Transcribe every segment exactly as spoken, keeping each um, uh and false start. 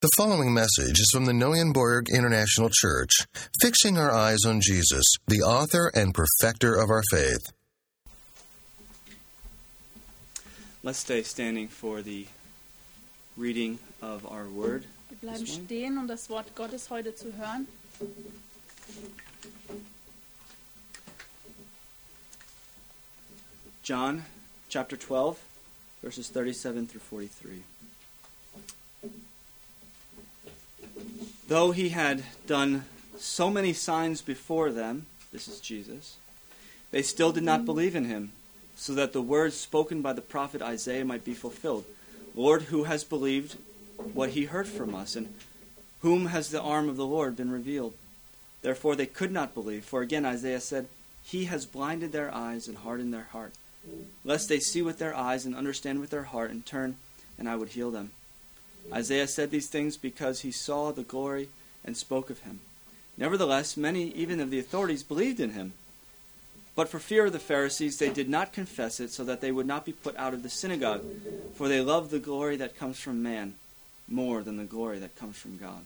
The following message is from the Neuenborg International Church, fixing our eyes on Jesus, the author and perfecter of our faith. Let's stay standing for the reading of our word. Wir bleiben stehen, um das Wort Gottes heute zu hören. John chapter twelve, verses thirty-seven through forty-three. Though he had done so many signs before them, this is Jesus, they still did not believe in him, so that the words spoken by the prophet Isaiah might be fulfilled. Lord, who has believed what he heard from us, and whom has the arm of the Lord been revealed? Therefore they could not believe, for again Isaiah said, He has blinded their eyes and hardened their heart, lest they see with their eyes and understand with their heart and turn, and I would heal them. Isaiah said these things because he saw the glory and spoke of him. Nevertheless, many even of the authorities believed in him. But for fear of the Pharisees, they did not confess it, so that they would not be put out of the synagogue, for they love the glory that comes from man more than the glory that comes from God.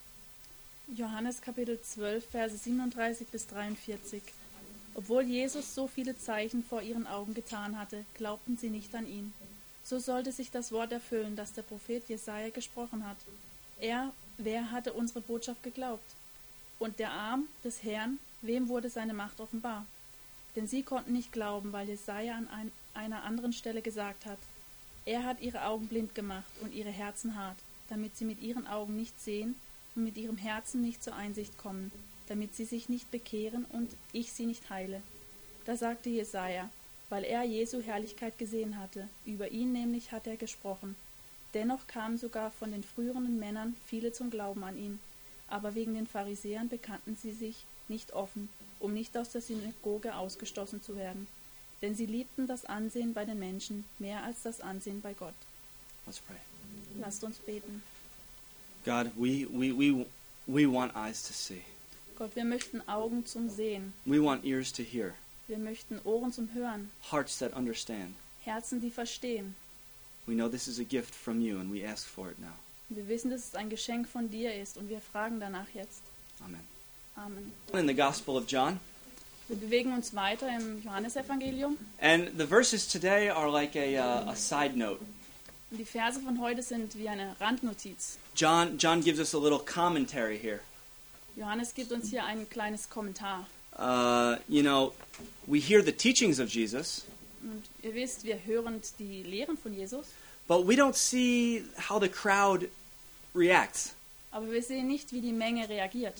Johannes Kapitel zwölf, Verse siebenunddreißig bis dreiundvierzig. Obwohl Jesus so viele Zeichen vor ihren Augen getan hatte, glaubten sie nicht an ihn. So sollte sich das Wort erfüllen, das der Prophet Jesaja gesprochen hat. Er, wer hatte unsere Botschaft geglaubt? Und der Arm des Herrn, wem wurde seine Macht offenbar? Denn sie konnten nicht glauben, weil Jesaja an ein, einer anderen Stelle gesagt hat, er hat ihre Augen blind gemacht und ihre Herzen hart, damit sie mit ihren Augen nicht sehen und mit ihrem Herzen nicht zur Einsicht kommen, damit sie sich nicht bekehren und ich sie nicht heile. Da sagte Jesaja, weil er Jesu Herrlichkeit gesehen hatte, über ihn nämlich hat er gesprochen. Dennoch kamen sogar von den früheren Männern viele zum Glauben an ihn, aber wegen den Pharisäern bekannten sie sich nicht offen, um nicht aus der Synagoge ausgestoßen zu werden. Denn sie liebten das Ansehen bei den Menschen mehr als das Ansehen bei Gott. Let's pray. Lasst uns beten. God, we, we, we, we want eyes to see. Gott, wir möchten Augen zum Sehen. We want ears to hear. Wir möchten Ohren zum Hören. Hearts that understand. Herzen, die verstehen. We know this is a gift from you and we ask for it now. Wir wissen, dass es ein Geschenk von dir ist und wir fragen danach jetzt. Amen. Amen. In the Gospel of John. Wir bewegen uns weiter im Johannesevangelium. And the verses today are like a, uh, a side note. Und die Verse von heute sind wie eine Randnotiz. John, John gives us a little commentary here. Johannes gibt uns hier ein kleines Kommentar. Uh, you know, we hear the teachings of Jesus, Und ihr wisst, wir hören die Lehren von Jesus, but we don't see how the crowd reacts. aber wir sehen nicht, wie die Menge reagiert.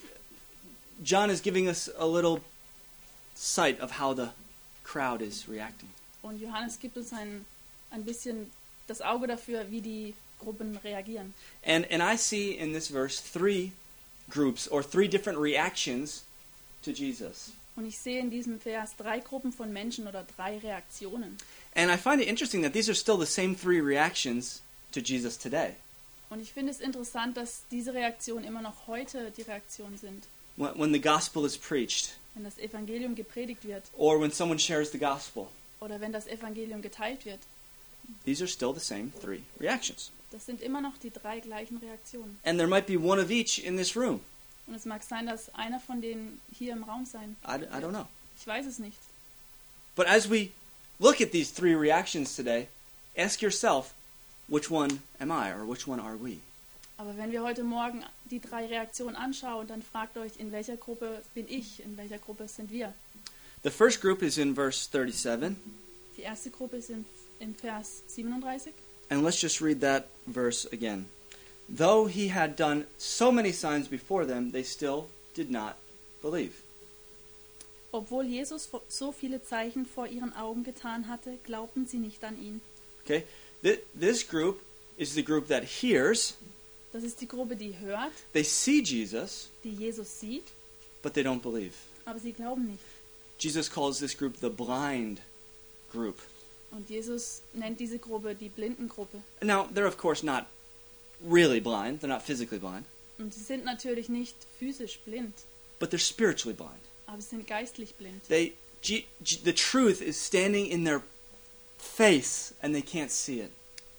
John is giving us a little sight of how the crowd is reacting. Und Johannes gibt uns ein, ein bisschen das Auge dafür, wie die Gruppen reagieren. And and I see in this verse three groups or three different reactions to Jesus. Und ich sehe in diesem Vers drei Gruppen von Menschen oder drei Reaktionen. And I find it interesting that these are still the same three reactions to Jesus today. Und ich finde es interessant, dass diese Reaktionen immer noch heute die Reaktionen sind. When, when the gospel is preached, Wenn das Evangelium gepredigt wird or when someone shares the gospel, oder wenn das Evangelium geteilt wird, these are still the same three reactions. das sind immer noch die drei gleichen Reaktionen. And there might be one of each in this room. Und es mag sein, dass einer von denen hier im Raum sein. I, I don't know. Ich weiß es nicht. But as we look at these three reactions today, ask yourself, which one am I or which one are we? Aber wenn wir heute Morgen die drei Reaktionen anschauen, dann fragt euch, in welcher Gruppe bin ich, in welcher Gruppe sind wir? The first group is in verse thirty-seven. Die erste Gruppe ist in, in Vers siebenunddreißig. And let's just read that verse again. Though he had done so many signs before them, they still did not believe. Obwohl Jesus so viele Zeichen vor ihren Augen getan hatte, glaubten sie nicht an ihn. Okay? Th- This group is the group that hears, Das ist die Gruppe, die hört, they see Jesus, die Jesus sieht, but they don't believe. aber sie glauben nicht. Jesus calls this group the blind group. Und Jesus nennt diese Gruppe die Blindengruppe. Now, they're of course not really blind. They're not physically blind. Und sie sind natürlich nicht physisch blind, But they're spiritually blind. aber sie sind geistlich blind. They, G- G- the truth is standing in their face and they can't see it.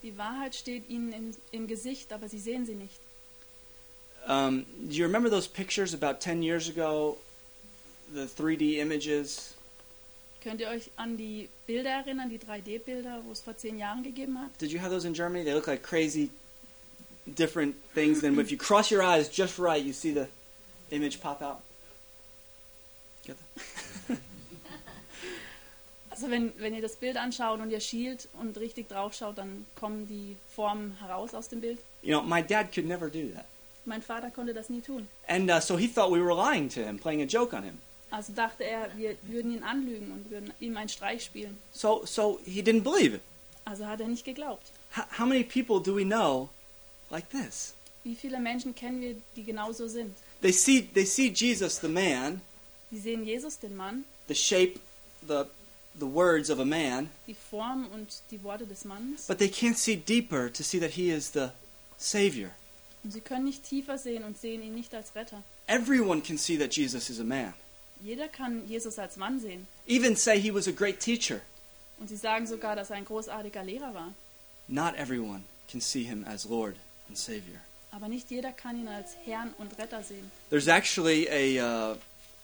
Die Wahrheit steht ihnen im, im Gesicht, aber sie sehen sie nicht. Um, do you remember those pictures about ten years ago? The three D images? Könnt ihr euch an die Bilder erinnern, die drei D-Bilder, wo es vor zehn Jahren gegeben hat? Did you have those in Germany? They look like crazy different things. Then if you cross your eyes just right, you see the image pop out. Get that? Also wenn, wenn ihr das Bild anschaut und ihr schielt und richtig drauf schaut, dann kommen die Formen heraus aus dem Bild. You know, my dad could never do that. Mein Vater konnte das nie tun. And uh, so he thought we were lying to him, playing a joke on him. Also dachte er, wir würden ihn anlügen und würden ihm einen Streich spielen. So so he didn't believe it. Also hat er nicht geglaubt. H- how many people do we know like this? Wie viele Menschen kennen wir, die genauso sind? They see they see Jesus the man, Sie sehen Jesus, den Mann, the shape, the the words of a man, die Form und die Worte des Mannes. but they can't see deeper to see that he is the Savior. Und sie können nicht tiefer sehen und sehen ihn nicht als Retter. Everyone can see that Jesus is a man. Jeder kann Jesus als Mann sehen. Even say he was a great teacher. Und sie sagen sogar, dass er ein großartiger Lehrer war. Not everyone can see him as Lord and Savior. Aber nicht jeder kann ihn als Herrn und Retter sehen. There's actually a uh,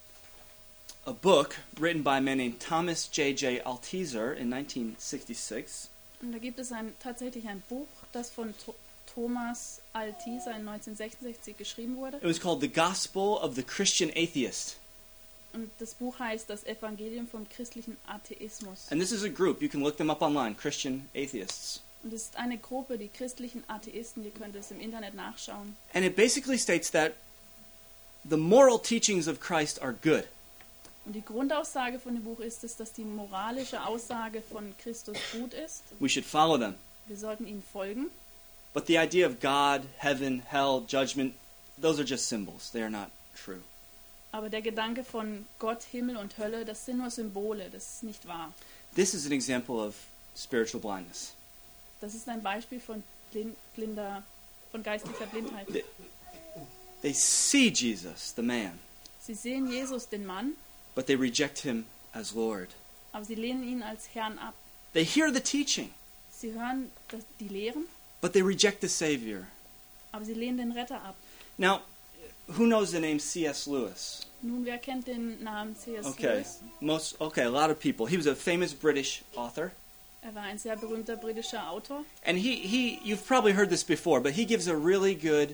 a book written by a man named Thomas J J Altizer in nineteen sixty-six. Und da gibt es ein, tatsächlich ein Buch, das von Tho- Thomas Altizer in neunzehnhundertsechsundsechzig geschrieben wurde. It was called The Gospel of the Christian Atheist. Und das Buch heißt Das Evangelium vom christlichen Atheismus. And this is a group, you can look them up online, Christian atheists. Und es ist eine Gruppe, die christlichen Atheisten, die könnt ihr es im Internet nachschauen. And it basically states that the moral teachings of Christ are good. Und die Grundaussage von dem Buch ist es, dass die moralische Aussage von Christus gut ist. We should follow them. Wir sollten ihnen folgen. But the idea of God, heaven, hell, judgment, those are just symbols. They are not true. Aber der Gedanke von Gott, Himmel und Hölle, das sind nur Symbole, das ist nicht wahr. This is an example of spiritual blindness. Das ist ein Beispiel von blind, blinder, von geistlicher Blindheit. They, they see Jesus, the man, Sie sehen Jesus, den Mann, but they reject him as Lord. aber sie lehnen ihn als Herrn ab. They hear the teaching, Sie hören das, die Lehren, but they reject the Savior. aber sie lehnen den Retter ab. Now, who knows the name C S Lewis? Nun, wer kennt den Namen C S Okay, Lewis? most okay, a lot of people. He was a famous British author, Er war ein sehr berühmter britischer Autor. and he he you've probably heard this before, but he gives a really good.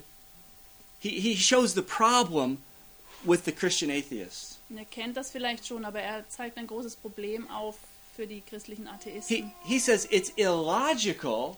He he shows the problem with the Christian atheists. Und er kennt das vielleicht schon, aber er zeigt ein großes Problem auf für die christlichen He Atheisten. he says it's illogical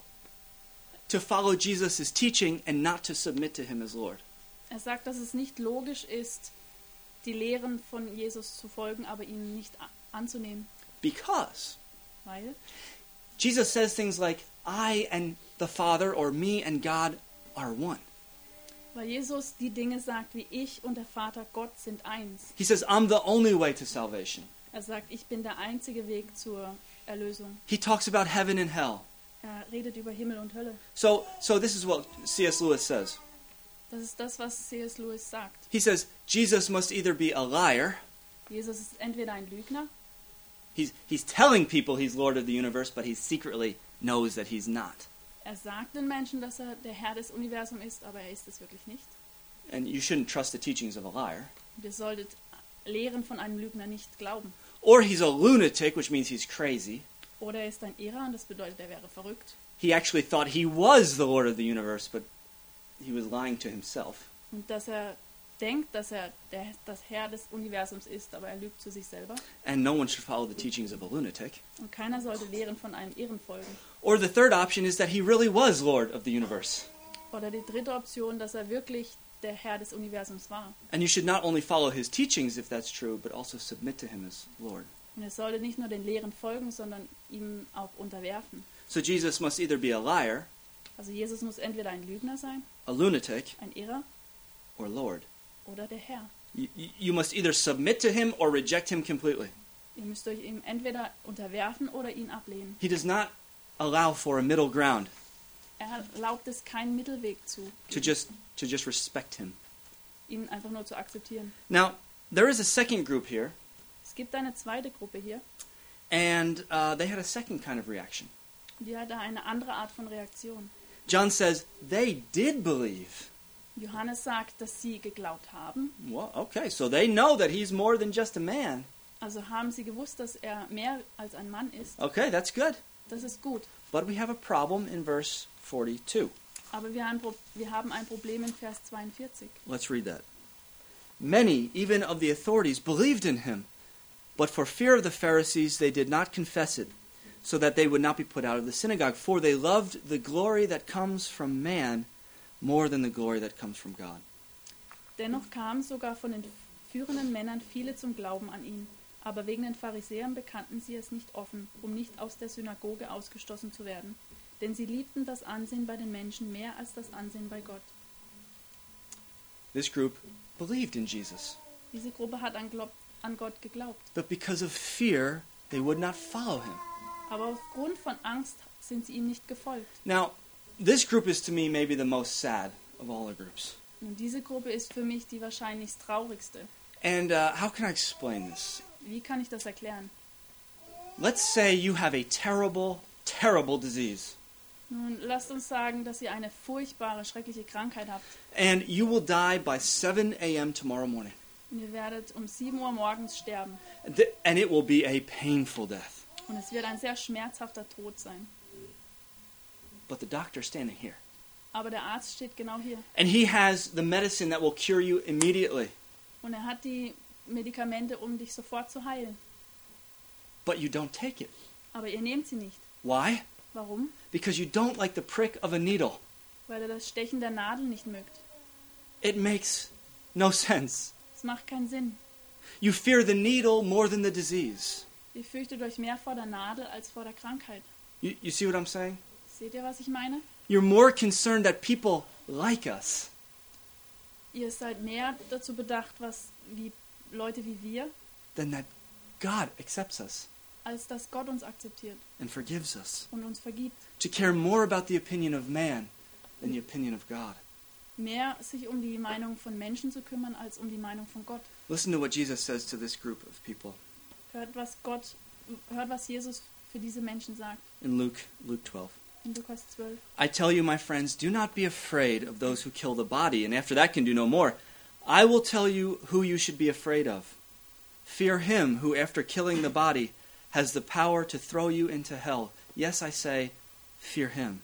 to follow Jesus' teaching and not to submit to him as Lord. Er sagt, dass es nicht logisch ist, die Lehren von Jesus zu folgen, aber ihn nicht a- anzunehmen. Because Weil Jesus says things like, I and the Father, or me and God, are one. Weil Jesus die Dinge sagt, wie ich und der Vater Gott sind eins. He says, I'm the only way to salvation. Er sagt, ich bin der einzige Weg zur Erlösung. He talks about heaven and hell. Er redet über Himmel und Hölle. So, so this is what C S Lewis says. Das ist das, was C S Lewis sagt. He says, Jesus must either be a liar. Jesus ist entweder ein Lügner, He's, he's telling people he's Lord of the universe, but he secretly knows that he's not. er sagt den Menschen, dass er der Herr des Universums ist, aber er ist es wirklich nicht. And you shouldn't trust the teachings of a liar. Und ihr solltet Lehren von einem Lügner nicht glauben. Or he's a lunatic, which means he's crazy. Oder er ist ein Irrer und das bedeutet, er wäre verrückt. He actually thought he was the Lord of the universe, but he was lying to himself. Und dass er denkt, dass er der, das Herr des Universums ist, aber er lügt zu sich selber. And no one should follow the teachings of a lunatic. Und keiner sollte Lehren von einem Irren folgen. Or the third option is that he really was Lord of the universe. Oder die dritte Option, dass er wirklich der Herr des Universums war. And you should not only follow his teachings if that's true, but also submit to him as Lord. Und er sollte nicht nur den Lehren folgen, sondern ihm auch unterwerfen. So Jesus must either be a liar, Also Jesus muss entweder ein Lügner sein, a lunatic, ein Irrer or Lord. oder der Herr. You, you must either submit to him or reject him completely. Ihr müsst euch ihm entweder unterwerfen oder ihn ablehnen. He does not allow for a middle ground, Er erlaubt es keinen Mittelweg zu, to just to just respect him. ihn einfach nur zu akzeptieren. Now, there is a second group here, Es gibt eine zweite Gruppe hier and uh, they had a second kind of reaction. Die hat da eine andere Art von Reaktion. John says they did believe. Johannes sagt, dass sie geglaubt haben. Well, okay, so they know that he's more than just a man. Also haben sie gewusst, dass er mehr als ein Mann ist. Okay, that's good. Das ist gut. But we have a problem in verse forty-two. Aber wir haben, wir haben ein Problem in Vers zweiundvierzig. Let's read that. Many, even of the authorities, believed in him, but for fear of the Pharisees they did not confess it, so that they would not be put out of the synagogue. For they loved the glory that comes from man more than the glory that comes from God. Dennoch kamen sogar von den führenden Männern viele zum Glauben an ihn. Aber wegen den Pharisäern bekannten sie es nicht offen, um nicht aus der Synagoge ausgestoßen zu werden. Denn sie liebten das Ansehen bei den Menschen mehr als das Ansehen bei Gott. This group believed in Jesus, Diese Gruppe hat an, Glaub, an Gott geglaubt. but because of fear, they would not follow him. Aber aufgrund von Angst sind sie ihm nicht gefolgt. Now, this group is to me maybe the most sad of all the groups. Und diese Gruppe ist für mich die wahrscheinlich traurigste. And uh, how can I explain this? Wie kann ich das erklären? Let's say you have a terrible, terrible disease, Nun, lasst uns sagen, dass ihr eine furchtbare, schreckliche Krankheit habt. and you will die by seven a.m. tomorrow morning. Und ihr werdet um sieben Uhr morgens sterben. Th- And it will be a painful death. Und es wird ein sehr schmerzhafter Tod sein. But the doctor's standing here. Aber der Arzt steht genau hier. And he has the medicine that will cure you immediately. Und er hat die Medikamente, um dich sofort zu heilen. But you don't take it. Aber ihr nehmt sie nicht. Why? Warum? Because you don't like the prick of a needle. Weil ihr das Stechen der Nadel nicht mögt. It makes no sense. Es macht keinen Sinn. You fear the needle more than the disease. Ihr fürchtet euch mehr vor der Nadel als vor der Krankheit. You, you see what I'm saying? Seht ihr, was ich meine? You're more concerned that people like us Ihr seid mehr dazu bedacht, was wie Leute wie wir, than that God accepts us als dass Gott uns akzeptiert and forgives us. und uns vergibt. To care more about the opinion of man than the opinion of God. Mehr sich um die Meinung von Menschen zu kümmern, als um die Meinung von Gott. Listen to what Jesus says to this group of people Hört, was Gott, hört, was Jesus für diese Menschen sagt. in Luke, Luke twelve. In Lukas zwölf. I tell you, my friends, do not be afraid of those who kill the body, and after that can do no more. I will tell you who you should be afraid of. Fear him who, after killing the body, has the power to throw you into hell. Yes, I say, fear him.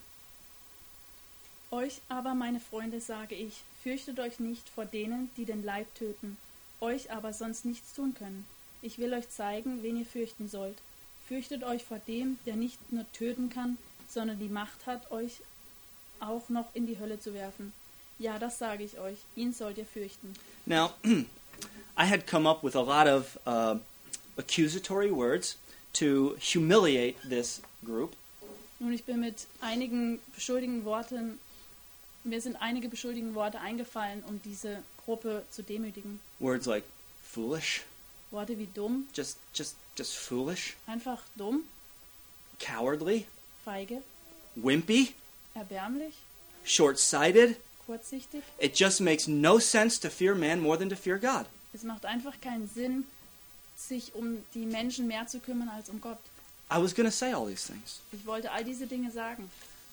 Euch aber, meine Freunde, sage ich, fürchtet euch nicht vor denen, die den Leib töten, euch aber sonst nichts tun können. Ich will euch zeigen, wen ihr fürchten sollt. Fürchtet euch vor dem, der nicht nur töten kann, sondern die Macht hat, euch auch noch in die Hölle zu werfen. Ja, das sage ich euch, ihn sollt ihr fürchten. Now, I had come up with a lot of uh, accusatory words to humiliate this group. Nun, ich bin mit einigen beschuldigenden Worten, mir sind einige beschuldigende Worte eingefallen, um diese Gruppe zu demütigen. Words like foolish, Worte wie dumm, just, just, just foolish, einfach dumm, cowardly, feige, wimpy, erbärmlich, short-sighted. kurzsichtig. It just makes no sense to fear man more than to fear God. Es macht einfach keinen Sinn, sich um die Menschen mehr zu kümmern als um Gott. I was going to say all these things, Ich wollte all diese Dinge sagen,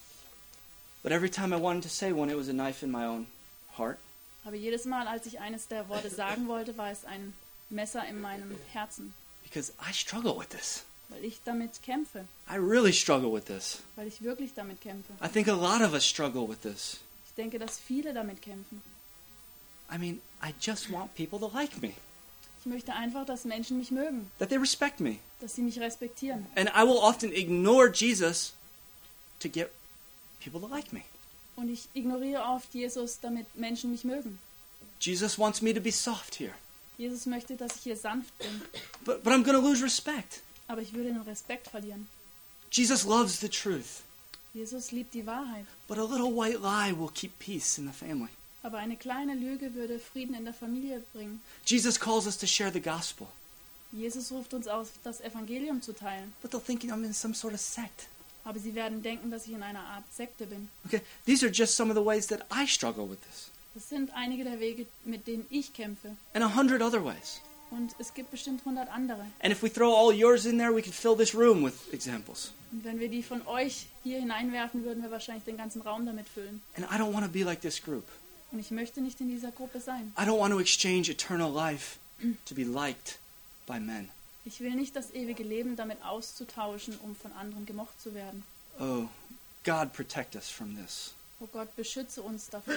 but every time I wanted to say one, it was a knife in my own heart. aber jedes Mal, als ich eines der Worte sagen wollte, war es ein Messer in meinem Herzen, Because I struggle with this. weil ich damit kämpfe, I really struggle with this. weil ich wirklich damit kämpfe. I think a lot of us struggle with this. Ich denke, dass viele damit kämpfen. I mean, I just want people to like me, Ich möchte einfach, dass Menschen mich mögen, that they respect me. dass sie mich respektieren. And I will often ignore Jesus to get people to like me. Und ich ignoriere oft Jesus, damit Menschen mich mögen. Jesus wants me to be soft here, Jesus möchte, dass ich hier sanft bin, but, but I'm going to lose respect. aber ich würde den Respekt verlieren. Jesus loves the truth, Jesus liebt die Wahrheit, but a little white lie will keep peace in the family. aber eine kleine Lüge würde Frieden in der Familie bringen. Jesus calls us to share the gospel, Jesus ruft uns auf, das Evangelium zu teilen, but they'll think I'm in some sort of sect. aber sie werden denken, dass ich in einer Art Sekte bin. Okay, these are just some of the ways that I struggle with this, Das sind einige der Wege, mit denen ich kämpfe. and a hundred other ways. Und es gibt bestimmt hundert andere. And if we throw all yours in there, we could fill this room with examples. Und wenn wir die von euch hier hineinwerfen, würden wir wahrscheinlich den ganzen Raum damit füllen. And I don't want to be like this group. Und ich möchte nicht in dieser Gruppe sein. I don't want to exchange eternal life to be liked by men. Ich will nicht das ewige Leben damit auszutauschen, um von anderen gemocht zu werden. Oh, God protect us from this. Oh Gott, beschütze uns davor.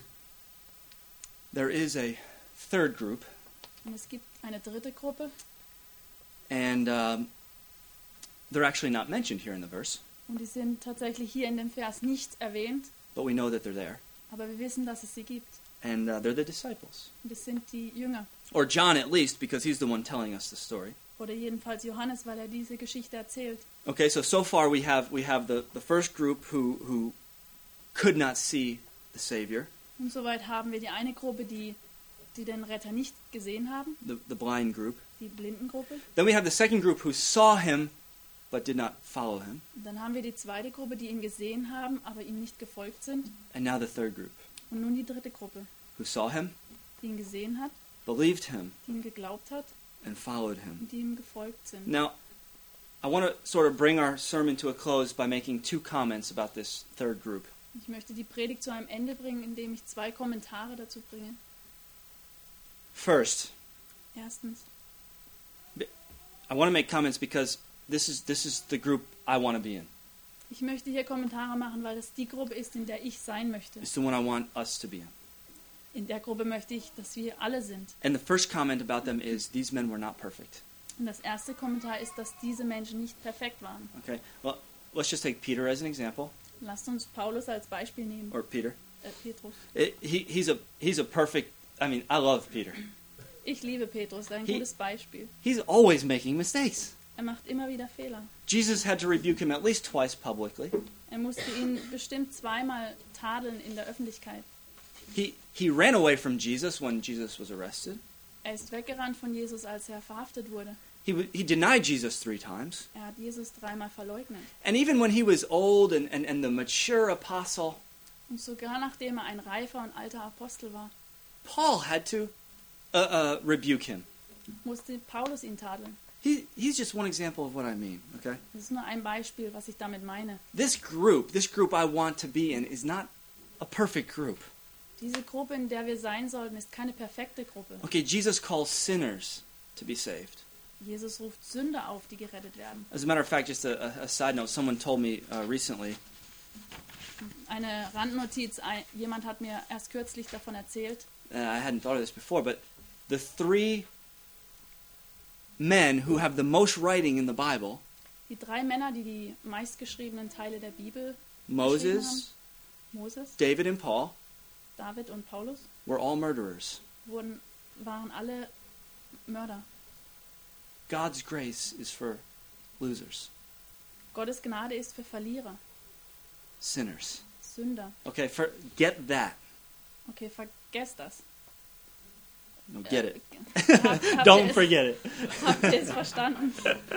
There is a third group, Und es gibt eine dritte Gruppe, and um, they're actually not mentioned here in the verse, und die sind tatsächlich hier in dem Vers nicht erwähnt, but we know that they're there. aber wir wissen, dass es sie gibt. And uh, they're the disciples. Und es sind die Jünger. Or John at least, because he's the one telling us the story. Oder jedenfalls Johannes, weil er diese Geschichte erzählt. Okay, so so far we have we have the, the first group who, who could not see the Savior, Und soweit haben wir die eine Gruppe, die, die den Retter nicht gesehen haben, the, the blind group. die Blindengruppe. Then we have the second group who saw him but did not follow him. Und dann haben wir die zweite Gruppe, die ihn gesehen haben, aber ihm nicht gefolgt sind. And now the third group Und nun die dritte Gruppe, who saw him, die ihn gesehen hat, believed him, die ihm geglaubt hat and followed him. und die ihm gefolgt sind. Now, I want to sort of bring our sermon to a close by making two comments about this third group. Ich möchte die Predigt zu einem Ende bringen, indem ich zwei Kommentare dazu bringe. First, Erstens, I want to make comments because this is this is the group I want to be in. ich möchte hier Kommentare machen, weil das die Gruppe ist, in der ich sein möchte. It's the one I want us to be in. In der Gruppe möchte ich, dass wir alle sind. And the first comment about them is these men were not perfect. Und das erste Kommentar ist, dass diese Menschen nicht perfekt waren. Okay, well, let's just take Peter as an example, Lasst uns Paulus als Beispiel nehmen. or Peter. Äh, Petrus. It, he, he's a he's a perfect. I mean, I love Peter. Ich liebe Petrus, ein He- gutes Beispiel. He's always making mistakes. Er macht immer wieder Fehler. Jesus had to rebuke him at least twice publicly. Er musste ihn bestimmt zweimal tadeln in der Öffentlichkeit. He he ran away from Jesus when Jesus was arrested. Er ist weggerannt von Jesus, als er verhaftet wurde. He w- he denied Jesus three times. Er hat Jesus dreimal verleugnet. And even when he was old and, and, and the mature apostle, Und sogar nachdem er ein reifer und alter Apostel war, Paul had to uh, uh, rebuke him. musste Paulus ihn tadeln. He, he's just one example of what I mean, okay? Das ist nur ein Beispiel, was ich damit meine. This group, this group I want to be in, is not a perfect group. Diese Gruppe, in der wir sein sollten, ist keine perfekte Gruppe. Okay, Jesus calls sinners to be saved. Jesus ruft Sünder auf, die gerettet werden. As a matter of fact, just a, a, a side note, someone told me uh, recently, Eine Randnotiz, ein, jemand hat mir erst kürzlich davon erzählt, uh, I hadn't thought of this before, but the three men who have the most writing in the Bible, die drei Männer, die die meistgeschriebenen Teile der Bibel, Moses, Moses, David, and Paul, David und Paulus, were all murderers. wurden, waren alle Mörder. God's grace is for losers, Gottes Gnade ist für Verlierer, sinners. Sünder. Okay, forget that. Okay, vergesst das. No, get it. Habt, habt Don't ihr es, forget it. habt ihr es verstanden?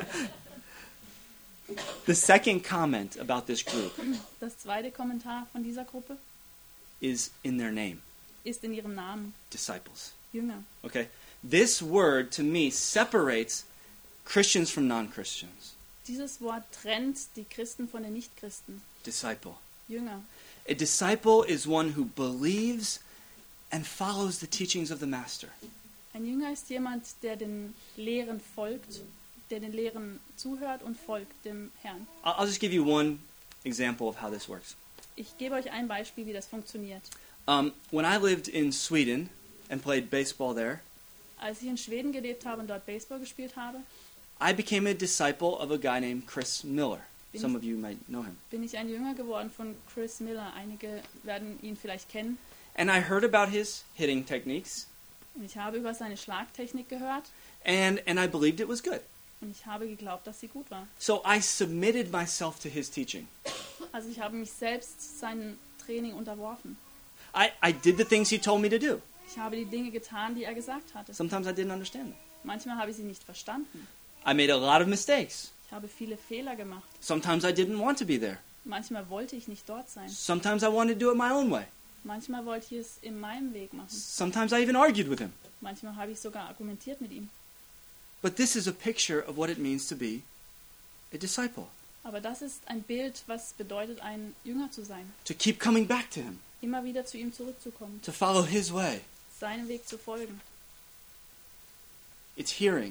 The second comment about this group Das zweite Kommentar von dieser Gruppe is in their name, ist in ihrem Namen, disciples. Jünger. Okay? This word to me separates Christians from non-Christians. Dieses Wort trennt die Christen von den Nichtchristen. Disciple. Jünger. A disciple is one who believes and follows the teachings of the master. Ein Jünger ist jemand, der den Lehren folgt, der den Lehren zuhört und folgt dem Herrn. I'll I'll just give you one example of how this works. Ich gebe euch ein Beispiel, wie das funktioniert. Um, when I lived in Sweden and played baseball there, Als ich in Schweden gelebt habe und dort Baseball gespielt habe, I became a disciple of a guy named Chris Miller. Some of you might know him. bin ich ein Jünger geworden von Chris Miller. Einige werden ihn vielleicht kennen. And I heard about his hitting techniques, Und ich habe über seine Schlagtechnik gehört and, and I believed it was good. und ich habe geglaubt, dass sie gut war. So I submitted myself to his teaching. Also ich habe mich selbst seinem Training unterworfen. I, I did the things he told me to do. Ich habe die Dinge getan, die er gesagt hatte. Sometimes I didn't understand them. Manchmal habe ich sie nicht verstanden. I made a lot of mistakes. Ich habe viele Fehler gemacht. Sometimes I didn't want to be there. Manchmal wollte ich nicht dort sein. Sometimes I wanted to do it my own way. Manchmal wollte ich es in meinem Weg machen. Sometimes I even argued with him. Manchmal habe ich sogar argumentiert mit ihm. But this is a picture of what it means to be a disciple. Aber das ist ein Bild, was bedeutet, ein Jünger zu sein. To keep coming back to him. Immer wieder zu ihm zurückzukommen. To follow his way. Seinem Weg zu folgen. It's hearing,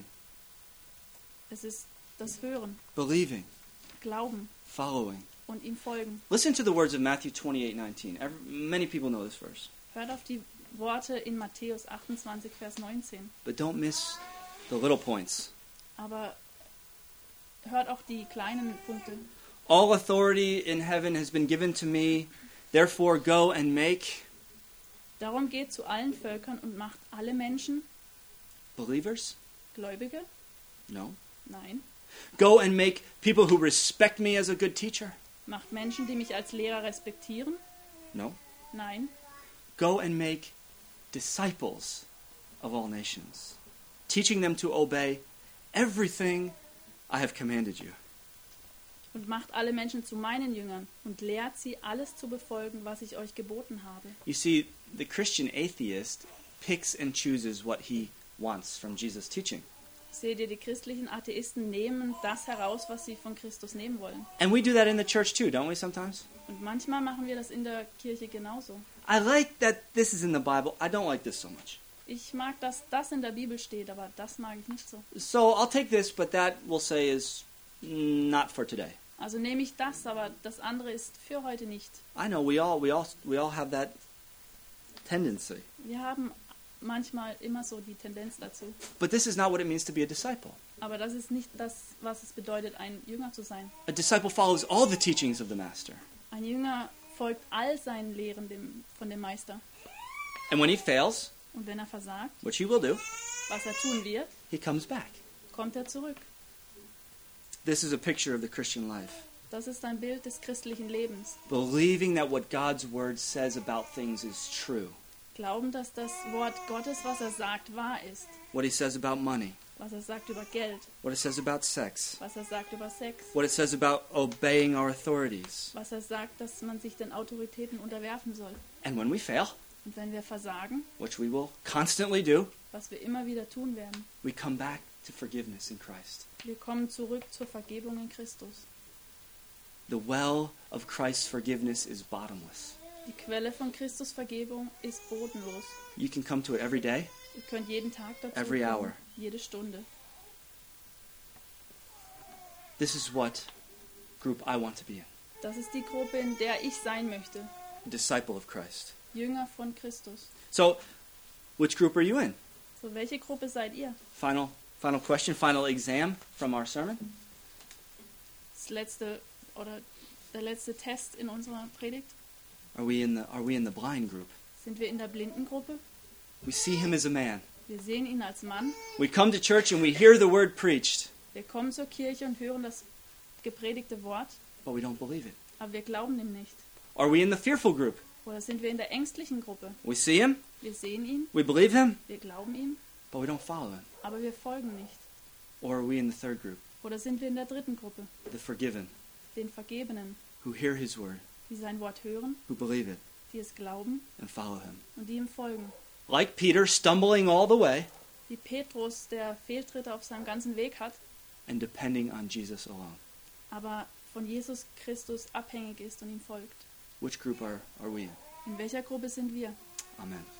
Es ist das Hören, believing, Glauben following. und ihm folgen. Listen to the words of Matthew twenty-eight nineteen. Every, many people know this verse. Hört auf die Worte in Matthäus achtundzwanzig, Vers neunzehn. But don't miss the little points. Aber hört auch die kleinen Punkte. All authority in heaven has been given to me. Therefore go and make Darum geht zu allen Völkern und macht alle Menschen believers? Gläubige? No. Nein. Go and make people who respect me as a good teacher? Macht Menschen, die mich als Lehrer respektieren? No. Nein. Go and make disciples of all nations, teaching them to obey everything I have commanded you. Und macht alle Menschen zu meinen Jüngern und lehrt sie, alles zu befolgen, was ich euch geboten habe. You see, the Christian atheist picks and chooses what he wants from Jesus' teaching. Seht ihr, die christlichen Atheisten nehmen das heraus, was sie von Christus nehmen wollen. And we do that in the church too, don't we sometimes? Und manchmal machen wir das in der Kirche genauso. I like that this is in the Bible. I don't like this so much. Ich mag, dass das in der Bibel steht, aber das mag ich nicht so. So I'll take this, but that we'll say is not for today. Also nehme ich das, aber das andere ist für heute nicht. I know we all we all we all have that tendency. Wir haben manchmal immer so die Tendenz dazu. But this is not what it means to be a disciple. Aber das ist nicht das, was es bedeutet, ein Jünger zu sein. A disciple follows all the teachings of the master. Ein Jünger folgt all seinen Lehren dem, von dem Meister. And when he fails, Und wenn er versagt, which he will do, was er tun wird, he comes back. kommt er zurück. This is a picture of the Christian life. Das ist ein Bild des christlichen Lebens. Believing that what God's word says about things is true. Glauben, dass das Wort Gottes, was er sagt, wahr ist. What he says about money, Was er sagt über Geld, what it says about sex, was er sagt über Sex, what it says about obeying our authorities. was er sagt, dass man sich den Autoritäten unterwerfen soll. And when we fail, Und wenn wir versagen, which we will constantly do, was wir immer wieder tun werden, we come back to forgiveness in Christ. wir kommen zurück zur Vergebung in Christus. The well of Christ's forgiveness is bottomless. Die Quelle von Christus Vergebung ist bodenlos. You can come to it every day. Ihr könnt jeden Tag dazu Every kommen, hour. jede Stunde. This is what group I want to be in. Das ist die Gruppe, in der ich sein möchte. A disciple of Christ. Jünger von Christus. So, which group are you in? So, welche Gruppe seid ihr? Final final question, final exam from our sermon. Das letzte oder der letzte Test in unserer Predigt. Are we in the are we in the blind group? Sind wir in der Blindengruppe? We see him as a man. Wir sehen ihn als Mann. We come to church and we hear the word preached, Wir kommen zur Kirche und hören das gepredigte Wort, but we don't believe it. aber wir glauben ihm nicht. Are we in the fearful group? Oder sind wir in der ängstlichen Gruppe? We see him, Wir sehen ihn, we believe him, wir glauben ihm, but we don't follow him. aber wir folgen nicht. Or are we in the third group, Oder sind wir in der dritten Gruppe, the forgiven, den Vergebenen, who hear his word, die sein Wort hören, who believe it, die es glauben and follow him? und die ihm folgen? Like Peter, stumbling all the way Wie Petrus, der Fehltritte auf seinem ganzen Weg hat, and depending on Jesus alone. aber von Jesus Christus abhängig ist und ihm folgt. Which group are, are we in? In welcher Gruppe sind wir? Amen.